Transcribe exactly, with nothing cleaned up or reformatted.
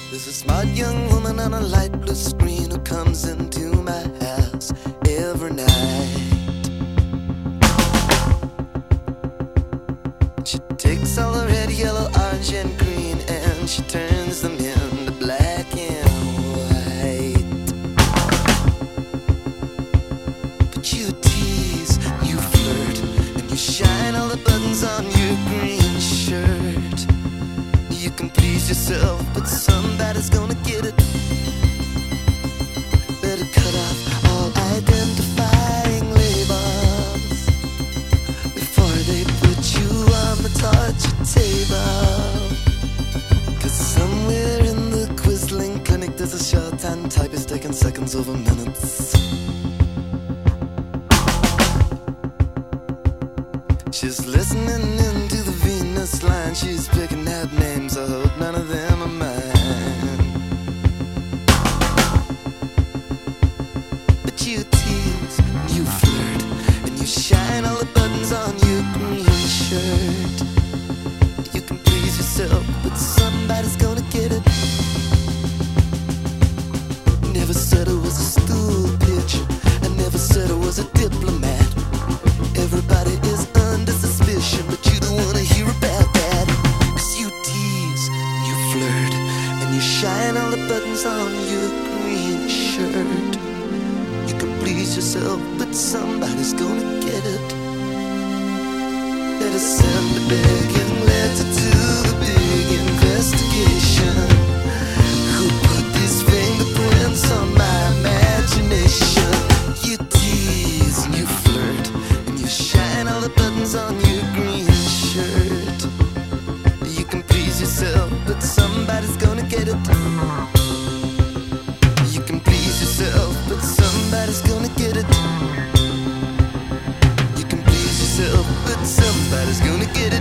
There's a smart young woman on a light blue screen who comes into my house every night. She takes all the red, yellow, orange, and green and she turns them into black and white. But you tease, you flirt, and you shine all the buttons on your green shirt. You can please yourself, but somebody's gonna get it. Better cut off all identifying labels before they put you on the torture table. Cause somewhere in the Quisling clinic there's a shorthand typist taking seconds over minutes. She's listening into the Venus line. She's picking out names, I hope none of them are mine. But you tease, you flirt, and you shine all the buttons on your green shirt. You can please yourself, but somebody's gonna get it. Never said I was a stool pitcher, I never said I was a diplomat. Everybody is under suspicion, but you don't wanna hear about that. Cause you tease, you flirt, and you shine all the buttons on your green shirt. You can please yourself, but somebody's gonna get it. Better send a begging letter to the big investigation. Who put these fingerprints on my imagination? You tease and you flirt, shine all the buttons on your green shirt. You can please yourself, but somebody's gonna get it. You can please yourself, but somebody's gonna get it. You can please yourself, but somebody's gonna get it.